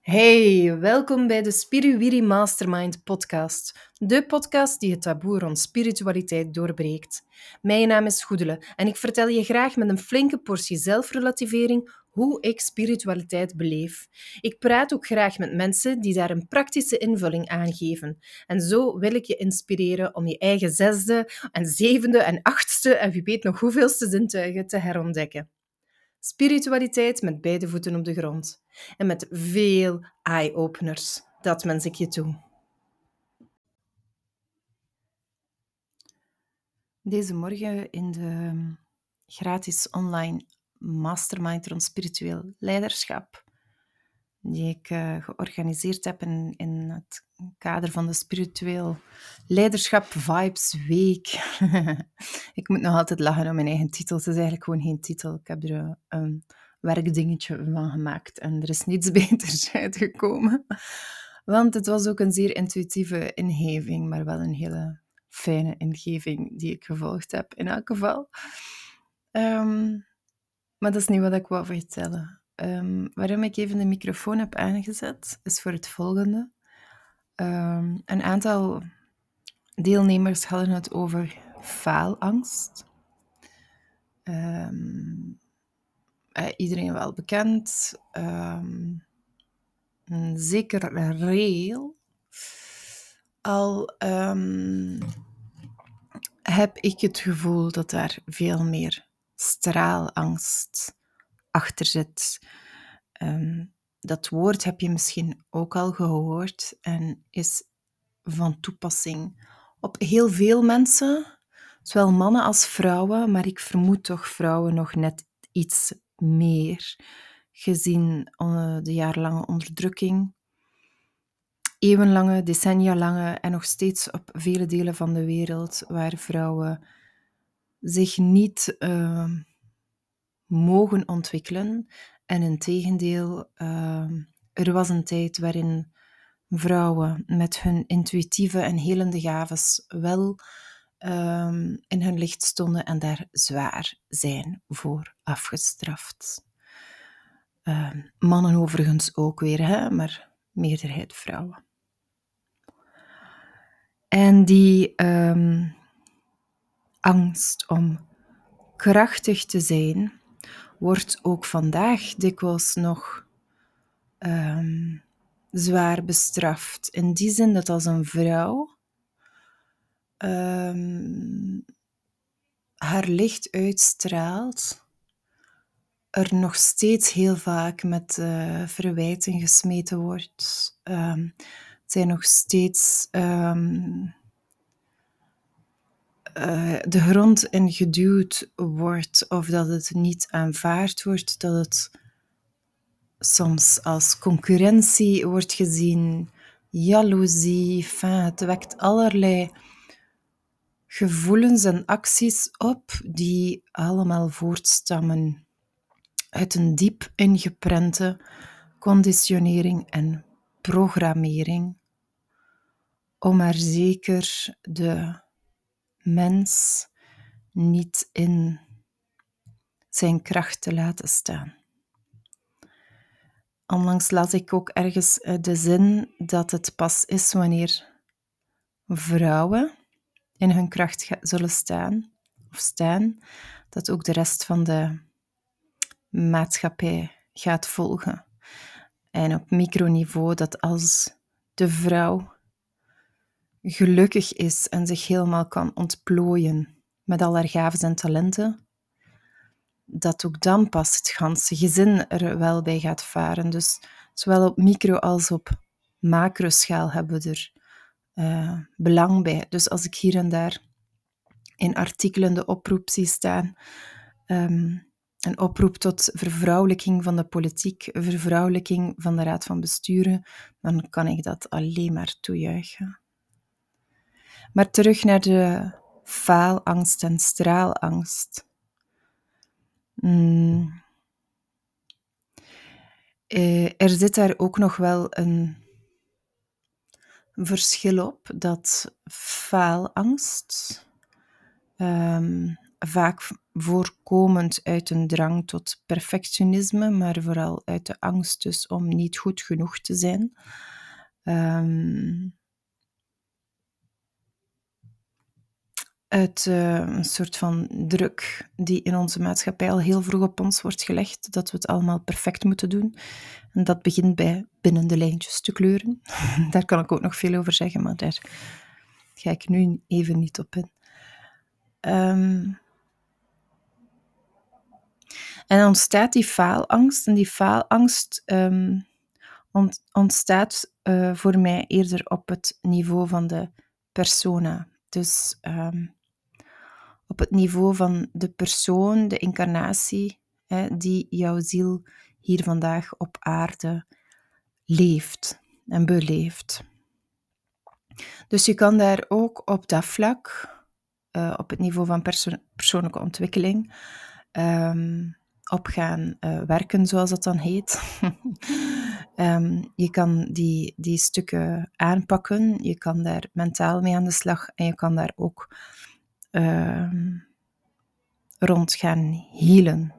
Hey, welkom bij de Spiriwiri Mastermind podcast. De podcast die het taboe rond spiritualiteit doorbreekt. Mijn naam is Goedele en ik vertel je graag met een flinke portie zelfrelativering hoe ik spiritualiteit beleef. Ik praat ook graag met mensen die daar een praktische invulling aan geven. En zo wil ik je inspireren om je eigen zesde en zevende en achtste en wie weet nog hoeveelste zintuigen te herontdekken. Spiritualiteit met beide voeten op de grond. En met veel eye-openers. Dat wens ik je toe. Deze morgen in de gratis online mastermind rond spiritueel leiderschap, die ik georganiseerd heb in het kader van de Spiritueel Leiderschap Vibes Week. Ik moet nog altijd lachen om mijn eigen titel. Het is eigenlijk gewoon geen titel. Ik heb er een werkdingetje van gemaakt en er is niets beters uitgekomen. Want het was ook een zeer intuïtieve ingeving, maar wel een hele fijne ingeving die ik gevolgd heb in elk geval. Maar dat is niet wat ik wou vertellen. Waarom ik even de microfoon heb aangezet, is voor het volgende. Een aantal deelnemers hadden het over faalangst. Iedereen wel bekend. Zeker reëel. Al heb ik het gevoel dat daar veel meer straalangst achter zit. Dat woord heb je misschien ook al gehoord en is van toepassing op heel veel mensen, zowel mannen als vrouwen, maar ik vermoed toch vrouwen nog net iets meer, gezien de jarenlange onderdrukking, eeuwenlange, decennialange en nog steeds op vele delen van de wereld waar vrouwen zich niet mogen ontwikkelen. En integendeel, er was een tijd waarin vrouwen met hun intuïtieve en helende gaves wel in hun licht stonden en daar zwaar zijn voor afgestraft. Mannen overigens ook weer, hè, maar meerderheid vrouwen. En die angst om krachtig te zijn wordt ook vandaag dikwijls nog zwaar bestraft. In die zin dat als een vrouw haar licht uitstraalt, er nog steeds heel vaak met verwijten gesmeten wordt. Zij nog steeds de grond in geduwd wordt, of dat het niet aanvaard wordt, dat het soms als concurrentie wordt gezien, jaloezie, het wekt allerlei gevoelens en acties op die allemaal voortstammen uit een diep ingeprente conditionering en programmering om maar zeker de mens niet in zijn kracht te laten staan. Onlangs las ik ook ergens de zin dat het pas is wanneer vrouwen in hun kracht zullen staan, dat ook de rest van de maatschappij gaat volgen. En op microniveau dat als de vrouw gelukkig is en zich helemaal kan ontplooien met al haar gaven en talenten, dat ook dan pas het ganse gezin er wel bij gaat varen. Dus zowel op micro- als op macroschaal hebben we er belang bij. Dus als ik hier en daar in artikelen de oproep zie staan, een oproep tot vervrouwelijking van de politiek, vervrouwelijking van de raad van besturen, dan kan ik dat alleen maar toejuichen. Maar terug naar de faalangst en straalangst. Er zit daar ook nog wel een verschil op, dat faalangst vaak voorkomend uit een drang tot perfectionisme, maar vooral uit de angst dus om niet goed genoeg te zijn. Uit een soort van druk die in onze maatschappij al heel vroeg op ons wordt gelegd, dat we het allemaal perfect moeten doen. En dat begint bij binnen de lijntjes te kleuren. Daar kan ik ook nog veel over zeggen, maar daar ga ik nu even niet op in. En dan ontstaat die faalangst. En die faalangst ontstaat voor mij eerder op het niveau van de persona. Dus op het niveau van de persoon, de incarnatie, die jouw ziel hier vandaag op aarde leeft en beleeft. Dus je kan daar ook op dat vlak, op het niveau van persoonlijke ontwikkeling, op gaan werken, zoals dat dan heet. Je kan die stukken aanpakken, je kan daar mentaal mee aan de slag en je kan daar ook rond gaan healen.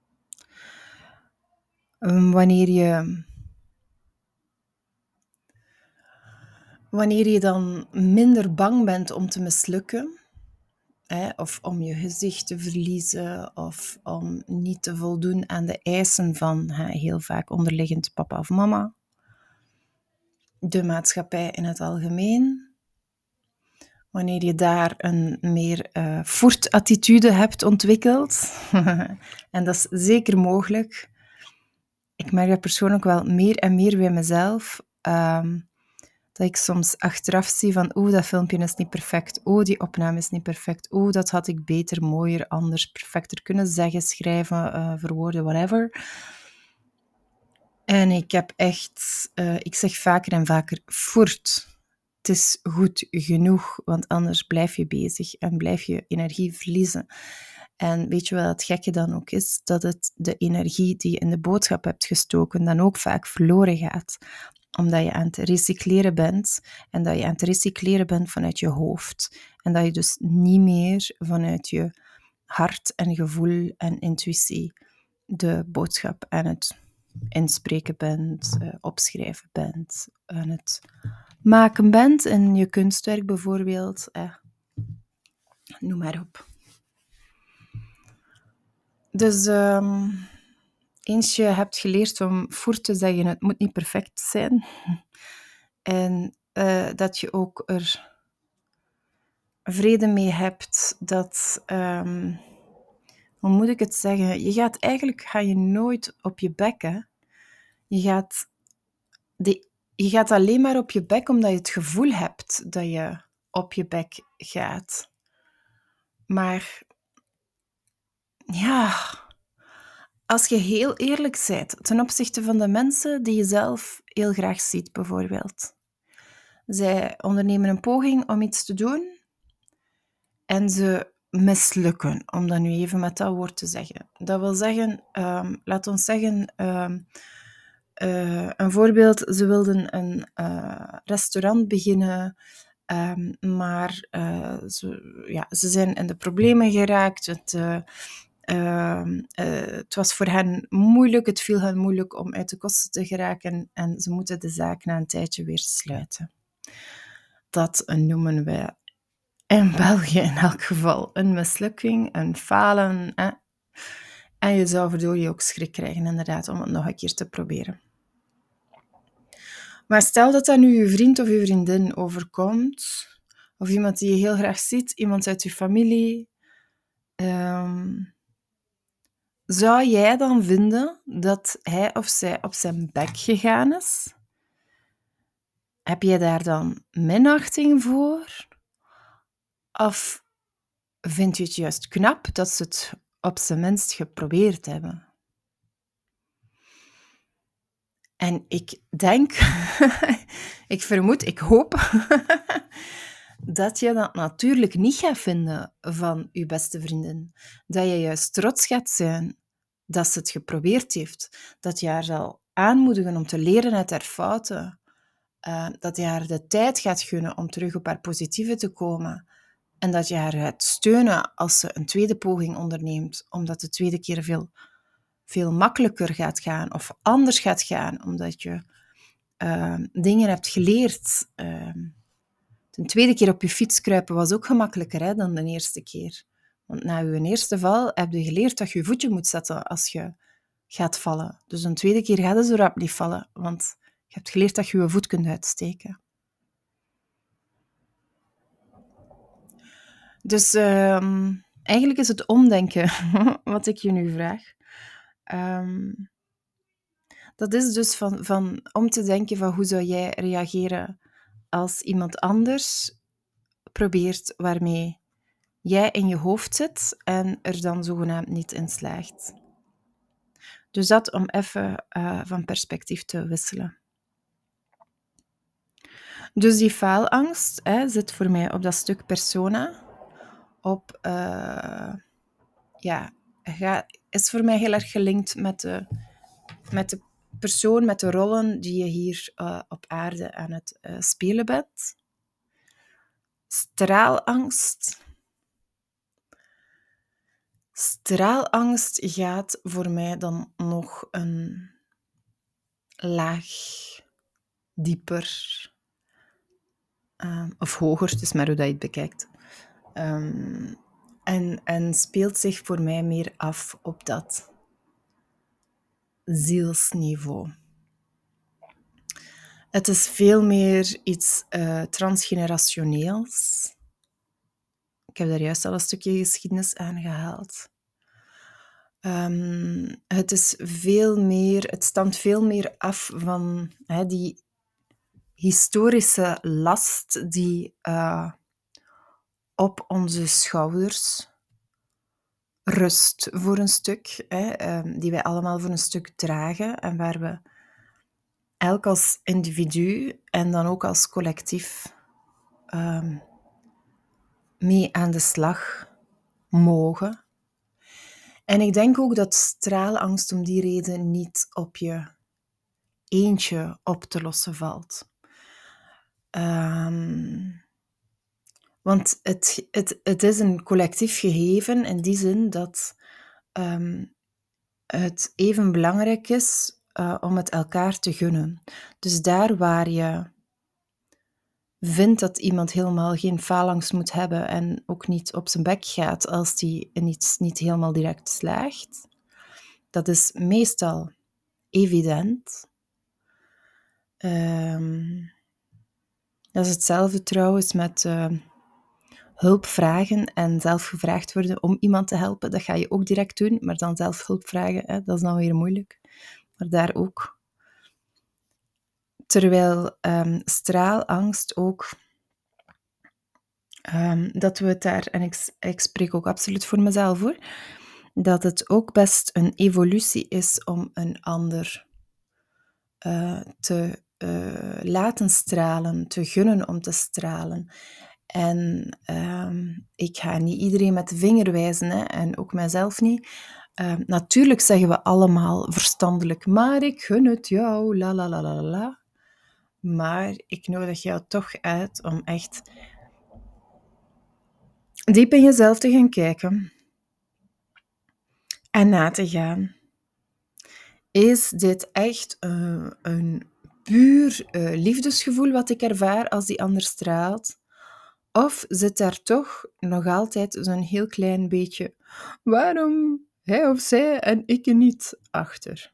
Wanneer je dan minder bang bent om te mislukken, of om je gezicht te verliezen, of om niet te voldoen aan de eisen van heel vaak onderliggend papa of mama, de maatschappij in het algemeen. Wanneer je daar een meer voertattitude hebt ontwikkeld, en dat is zeker mogelijk. Ik merk dat persoonlijk wel meer en meer bij mezelf, dat ik soms achteraf zie van dat filmpje is niet perfect, die opname is niet perfect, dat had ik beter, mooier, anders, perfecter kunnen zeggen, schrijven, verwoorden, whatever. En ik heb echt, ik zeg vaker en vaker, voert. Het is goed genoeg, want anders blijf je bezig en blijf je energie verliezen. En weet je wat het gekke dan ook is? Dat het de energie die je in de boodschap hebt gestoken dan ook vaak verloren gaat. Omdat je aan het recycleren bent en dat je aan het recycleren bent vanuit je hoofd. En dat je dus niet meer vanuit je hart en gevoel en intuïtie de boodschap aan het inspreken bent, opschrijven bent, aan het maken bent in je kunstwerk bijvoorbeeld. Noem maar op. Dus eens je hebt geleerd om voor te zeggen, het moet niet perfect zijn. En dat je ook er vrede mee hebt dat, hoe moet ik het zeggen? Ga je nooit op je bek, hè? Je gaat alleen maar op je bek omdat je het gevoel hebt dat je op je bek gaat. Maar ja, als je heel eerlijk bent ten opzichte van de mensen die je zelf heel graag ziet, bijvoorbeeld. Zij ondernemen een poging om iets te doen en ze mislukken, om dat nu even met dat woord te zeggen. Dat wil zeggen, laat ons zeggen, een voorbeeld, ze wilden een restaurant beginnen, maar ze zijn in de problemen geraakt. Het was voor hen moeilijk, het viel hen moeilijk om uit de kosten te geraken en ze moeten de zaak na een tijdje weer sluiten. Dat noemen we in België in elk geval een mislukking, een falen. En je zou verdorie je ook schrik krijgen inderdaad om het nog een keer te proberen. Maar stel dat dat nu je vriend of je vriendin overkomt, of iemand die je heel graag ziet, iemand uit je familie, zou jij dan vinden dat hij of zij op zijn bek gegaan is? Heb jij daar dan minachting voor? Of vind je het juist knap dat ze het op zijn minst geprobeerd hebben? En ik denk, ik vermoed, ik hoop dat je dat natuurlijk niet gaat vinden van je beste vriendin. Dat je juist trots gaat zijn dat ze het geprobeerd heeft. Dat je haar zal aanmoedigen om te leren uit haar fouten. Dat je haar de tijd gaat gunnen om terug op haar positieve te komen. En dat je haar gaat steunen als ze een tweede poging onderneemt, omdat de tweede keer veel makkelijker gaat gaan of anders gaat gaan, omdat je dingen hebt geleerd. De tweede keer op je fiets kruipen was ook gemakkelijker dan de eerste keer. Want na je eerste val heb je geleerd dat je je voetje moet zetten als je gaat vallen. Dus een tweede keer gaat het zo rap niet vallen, want je hebt geleerd dat je je voet kunt uitsteken. Dus eigenlijk is het omdenken wat ik je nu vraag. Dat is dus van om te denken van hoe zou jij reageren als iemand anders probeert waarmee jij in je hoofd zit en er dan zogenaamd niet in slaagt. Dus dat om even van perspectief te wisselen. Dus die faalangst zit voor mij op dat stuk persona. Is voor mij heel erg gelinkt met de persoon, met de rollen die je hier op aarde aan het spelen bent. Straalangst gaat voor mij dan nog een laag dieper of hoger, het is maar hoe dat je het bekijkt. En speelt zich voor mij meer af op dat zielsniveau. Het is veel meer iets transgenerationeels. Ik heb daar juist al een stukje geschiedenis aangehaald. Het stamt veel meer af van die historische last die op onze schouders rust voor een stuk, die wij allemaal voor een stuk dragen en waar we elk als individu en dan ook als collectief mee aan de slag mogen. En ik denk ook dat straalangst om die reden niet op je eentje op te lossen valt. Want het is een collectief gegeven in die zin dat het even belangrijk is om het elkaar te gunnen. Dus daar waar je vindt dat iemand helemaal geen faalangst moet hebben en ook niet op zijn bek gaat als die in iets niet helemaal direct slaagt, dat is meestal evident. Dat is hetzelfde trouwens met hulp vragen en zelf gevraagd worden om iemand te helpen. Dat ga je ook direct doen, maar dan zelf hulp vragen, dat is dan weer moeilijk. Maar daar ook. Terwijl straalangst ook, dat we het daar, en ik spreek ook absoluut voor mezelf hoor, dat het ook best een evolutie is om een ander te laten stralen, te gunnen om te stralen. En ik ga niet iedereen met de vinger wijzen, en ook mijzelf niet. Natuurlijk zeggen we allemaal verstandelijk, maar ik gun het jou, la la la la la. Maar ik nodig jou toch uit om echt diep in jezelf te gaan kijken en na te gaan. Is dit echt een puur liefdesgevoel wat ik ervaar als die ander straalt? Of zit daar toch nog altijd zo'n heel klein beetje waarom hij of zij en ik niet achter?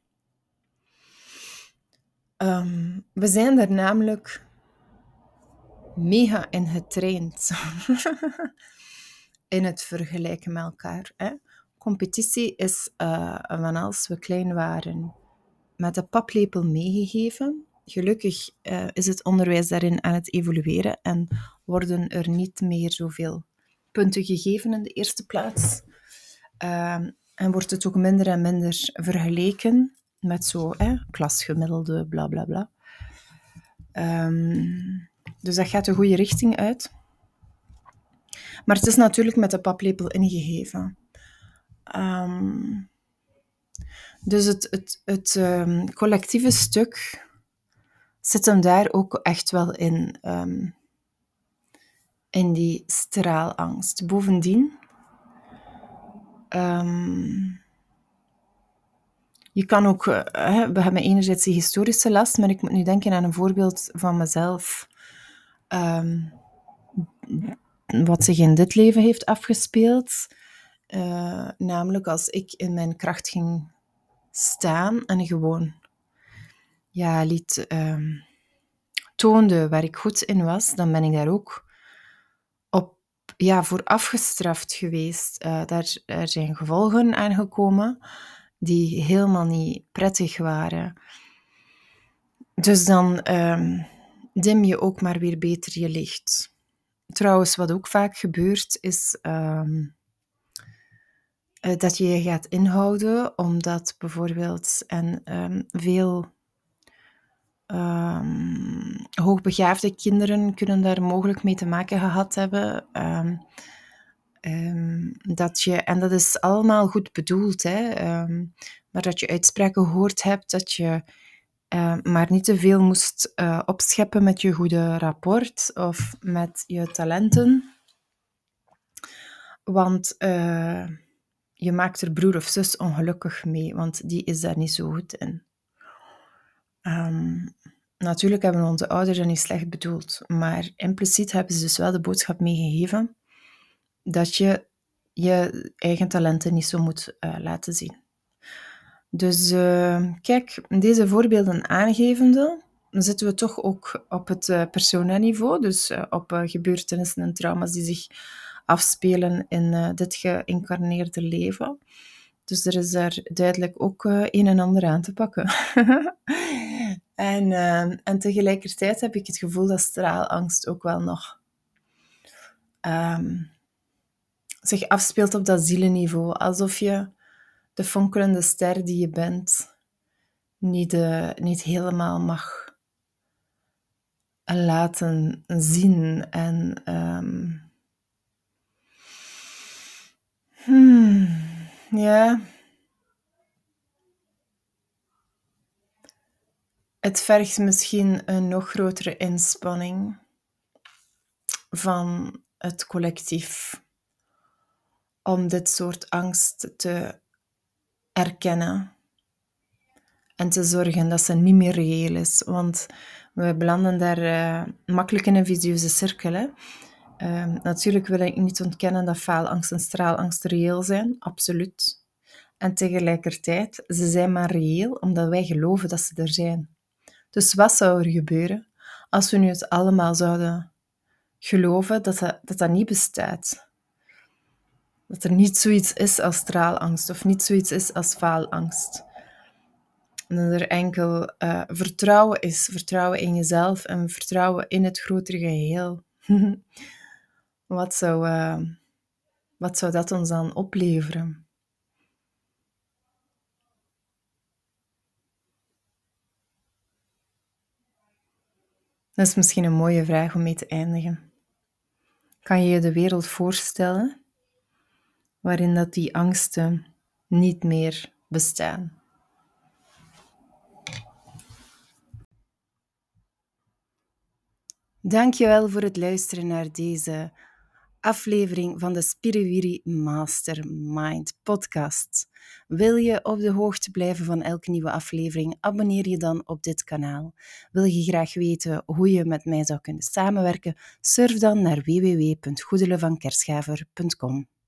We zijn daar namelijk mega in getraind. In het vergelijken met elkaar. Competitie is van als we klein waren met de paplepel meegegeven. Gelukkig is het onderwijs daarin aan het evolueren en worden er niet meer zoveel punten gegeven in de eerste plaats. En wordt het ook minder en minder vergeleken met zo klasgemiddelde, bla bla bla. Dus dat gaat de goede richting uit. Maar het is natuurlijk met de paplepel ingegeven. Dus het collectieve stuk zit hem daar ook echt wel in. in die straalangst. Bovendien, je kan ook, we hebben enerzijds die historische last, maar ik moet nu denken aan een voorbeeld van mezelf, wat zich in dit leven heeft afgespeeld. Namelijk als ik in mijn kracht ging staan en gewoon toonde waar ik goed in was, dan ben ik daar ook voor afgestraft geweest. Daar zijn gevolgen aangekomen die helemaal niet prettig waren. Dus dan dim je ook maar weer beter je licht. Trouwens, wat ook vaak gebeurt, is dat je je gaat inhouden, omdat bijvoorbeeld veel hoogbegaafde kinderen kunnen daar mogelijk mee te maken gehad hebben. En dat is allemaal goed bedoeld, maar dat je uitspraken gehoord hebt dat je maar niet te veel moest opscheppen met je goede rapport of met je talenten. Want je maakt er broer of zus ongelukkig mee, want die is daar niet zo goed in. Natuurlijk hebben onze ouders dat niet slecht bedoeld, maar impliciet hebben ze dus wel de boodschap meegegeven dat je je eigen talenten niet zo moet laten zien. Dus kijk, deze voorbeelden aangevende, dan zitten we toch ook op het persona-niveau, dus op gebeurtenissen en trauma's die zich afspelen in dit geïncarneerde leven. Dus er is daar duidelijk ook een en ander aan te pakken. En tegelijkertijd heb ik het gevoel dat straalangst ook wel nog zich afspeelt op dat zielenniveau. Alsof je de fonkelende ster die je bent niet helemaal mag laten zien. En het vergt misschien een nog grotere inspanning van het collectief om dit soort angst te erkennen en te zorgen dat ze niet meer reëel is. Want we belanden daar makkelijk in een visieuze cirkel. Hè? Natuurlijk wil ik niet ontkennen dat faalangst en straalangst reëel zijn, absoluut. En tegelijkertijd, ze zijn maar reëel omdat wij geloven dat ze er zijn. Dus wat zou er gebeuren als we nu het allemaal zouden geloven dat niet bestaat? Dat er niet zoiets is als straalangst of niet zoiets is als faalangst. En dat er enkel vertrouwen is, vertrouwen in jezelf en vertrouwen in het grotere geheel. Wat zou dat ons dan opleveren? Dat is misschien een mooie vraag om mee te eindigen. Kan je je de wereld voorstellen waarin dat die angsten niet meer bestaan? Dankjewel voor het luisteren naar deze aflevering van de Spiriwiri Mastermind podcast. Wil je op de hoogte blijven van elke nieuwe aflevering? Abonneer je dan op dit kanaal. Wil je graag weten hoe je met mij zou kunnen samenwerken? Surf dan naar www.goedelevankerschaver.com.